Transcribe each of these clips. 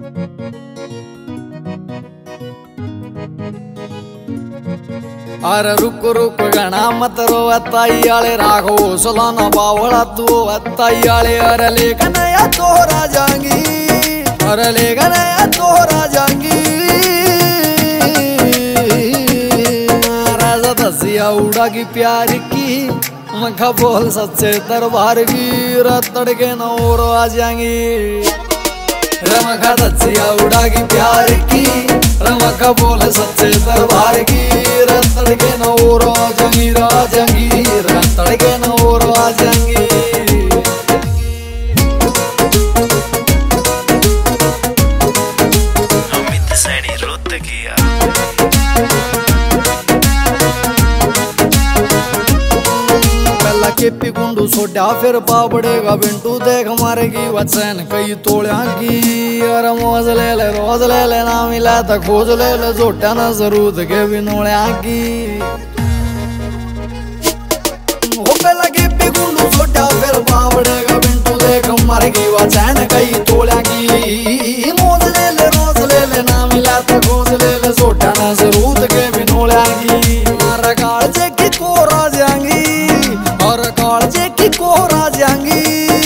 अरे रुक रुक गणा मत रो अताई आले राघो सलाना बावड़ा तू अताई आले अरे लेकिन या तोरा जाएंगी अरे लेकिन या तोरा जाएंगी राजा दसिया उड़ा की प्यार की मखा बोल सच्चे दरबार की रतड़ के नौर आ जाएंगी रमखा दसिया उड़ा की प्यार की रमखा बोल सच्चे दरबार की रतड़ के नौर आ जाएंगी राजंगी रतड़ के नौर आ जाएंगी। अमित सैनी रोत किया केपी गुंडू सोडा फिर पापड़ेगा बिंटू देख मारेगी वचन कई तोड़ा की अरे मौज ले ले रोज ले ले ना मिला तो खोज ले ले जोटा ना जरूरत के बिनोड़ा की हो पहला केपी गुंडू सोडा फिर पापड़ेगा बिंटू देख मारेगी वचन कई तोड़ा की मौज ले ले रोज ले ले ना मिला तो खोज ले ले जोटा ना जरूरत के बिनोड़ा की मारा कालजे की कोरा जाएंगी और कालजे की कोरा जाएंगी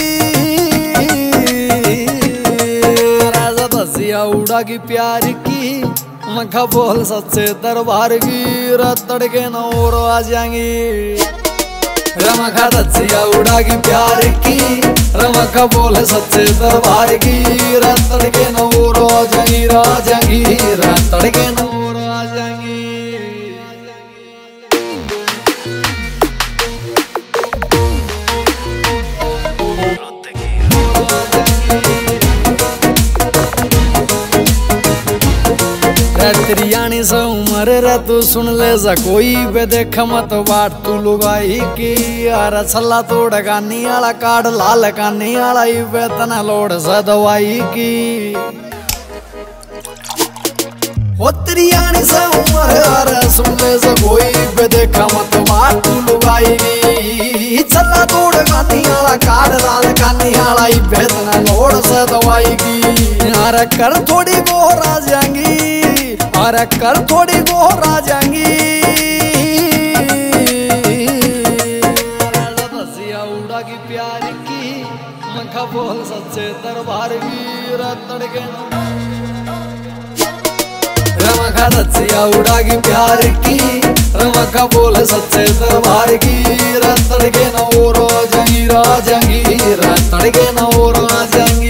राजा दसिया उड़ा की प्यार की मखा बोल सच्चे दरबार की रतड़ के नौर आ जाएंगी रमखा दसिया उड़ा की प्यार की रमखा बोल सच्चे दरबार की रतड़ के नौर आ जाएंगी राजंगी रतड़ के नौर आ जाएंगी। त्रियाणी से उमर रे तू सुन ले जा कोई बे देख मत बाट तू लुगाई की यार छल्ला तोड़ गानी आला काट लाल कानी आला वेतन लोड से दवाई की हो त्रियाणी से उमर रे सुन ले जा कोई बे देख मत बाट तू लुगाई की छल्ला तोड़ गानी आला काट लाल कानी आला वेतन लोड से दवाई की यार कर थोड़ी गोरा जाएंगी और कर थोड़ी गोरा जाएंगी दसिया उड़ा की प्यार की मखा बोल सच्चे दरबार की रतड़ के रमखा दसिया उड़ा की प्यार की रमखा बोल सच्चे दरबार की रतड़ के नौर आ जाएंगी राजंगी रतड़ के नौर आ जाएंगी।